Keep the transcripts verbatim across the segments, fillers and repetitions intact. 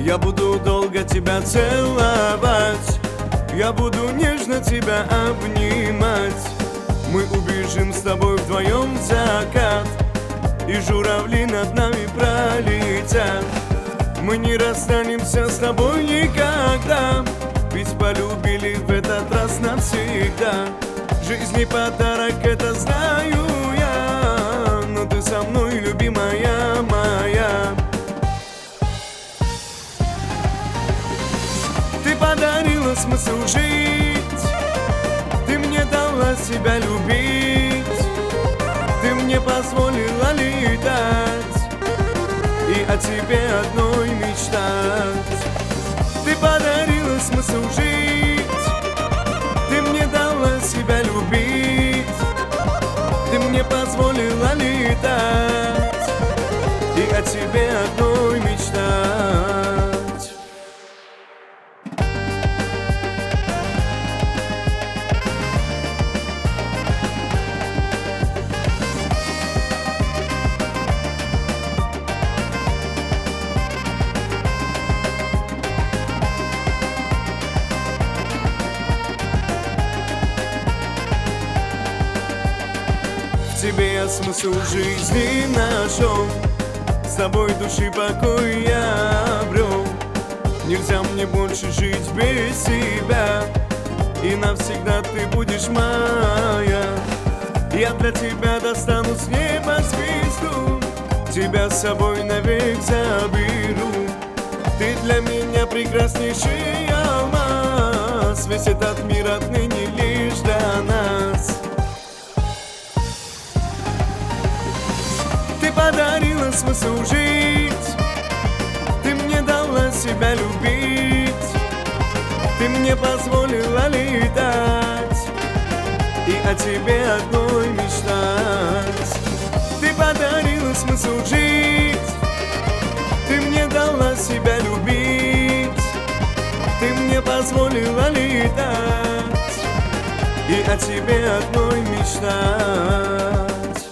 Я буду долго тебя целовать, я буду нежно тебя обнимать. Мы убежим с тобой вдвоем в закат, и журавли над нами пролетят. Мы не расстанемся с тобой никогда, ведь полюбили в этот раз навсегда. Жизни подарок, это знаю я, но ты со мной, любимая моя. Ты подарила смысл жить, ты мне дала себя любить, ты мне позволила летать и о тебе одной мечтать. Ты подарила смысл жить, ты мне дала себя любить, ты мне позволила летать и о тебе одной мечтать. В тебе я смысл жизни нашел, с тобой души покой я обрел. Нельзя мне больше жить без тебя, и навсегда ты будешь моя. Я для тебя достану с неба звезду, тебя с собой навек заберу. Ты для меня прекраснейший алмаз, весь этот мир отныне лишь для нас. Ты подарила смысл жить, ты мне дала себя любить, ты мне позволила летать и о тебе одной мечтать. Ты подарила смысл жить, ты мне дала себя любить, ты мне позволила летать и о тебе одной мечтать.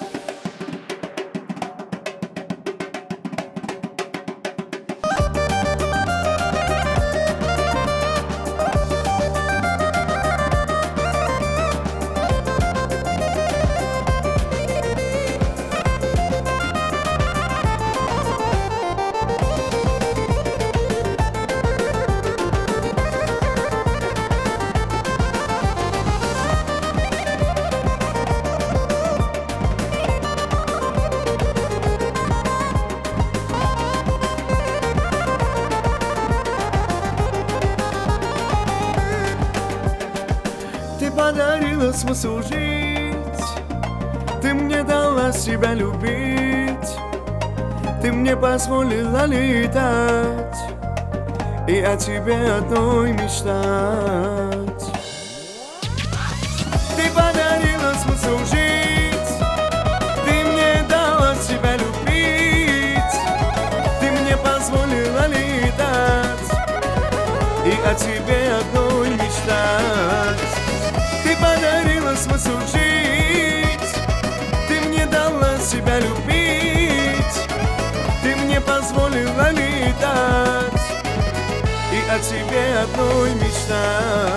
Ты подарила смысл жить, ты мне дала себя любить, ты мне позволила летать и о тебе одной мечтать. Ты подарила смысл жить, ты мне дала себя любить, ты мне позволила летать и о тебе одной мечтать. Ты подарила смысл жить, ты мне дала себя любить, ты мне позволила летать и о тебе одной мечтать.